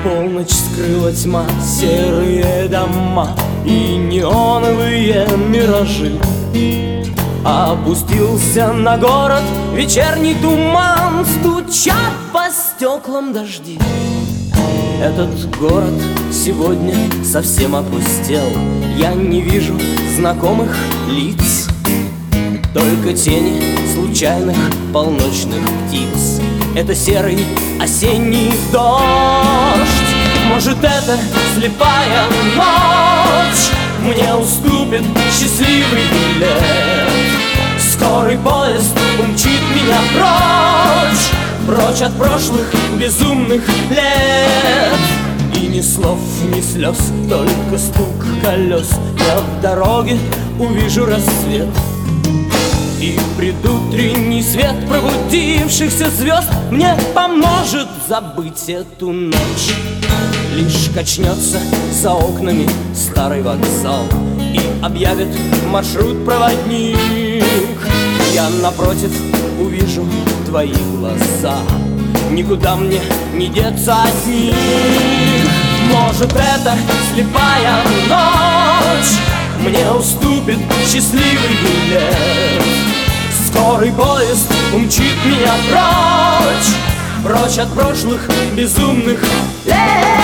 Полночь скрыла тьма, серые дома и неоновые миражи. Опустился на город вечерний туман, стучат по стеклам дожди. Этот город сегодня совсем опустел, я не вижу знакомых лиц, только тени случайных полночных птиц. Это серый осенний дождь. Может, это слепая ночь мне уступит счастливый билет. Скорый поезд умчит меня прочь от прошлых безумных лет. И ни слов, ни слез, только стук колес. Я в дороге увижу рассвет и предутренний свет пробудившихся звезд мне поможет забыть эту ночь. Лишь качнется за окнами старый вокзал и объявит маршрут проводник. Я напротив увижу твои глаза, никуда мне не деться от них. Может, это слепая ночь мне уступит счастливый билет. Скорый поезд умчит меня прочь от прошлых безумных лет.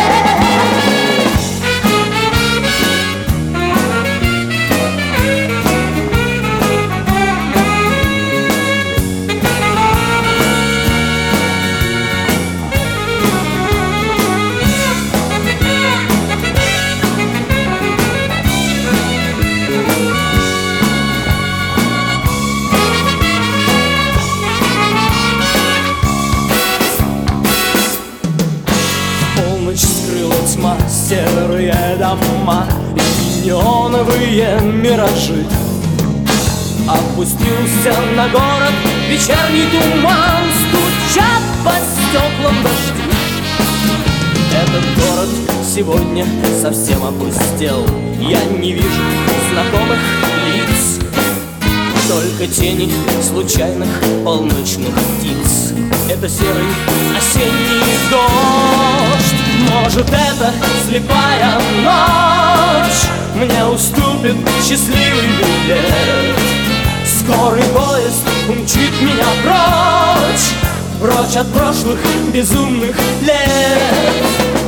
Скрыла тьма, серые дома и неоновые миражи. Опустился на город вечерний туман, стучат по стеклам дожди. Этот город сегодня совсем опустел, я не вижу знакомых лиц, только тени случайных полночных птиц. Это серый осенний дождь. Может, это слепая ночь мне уступит счастливый билет. Скорый поезд умчит меня прочь от прошлых безумных лет.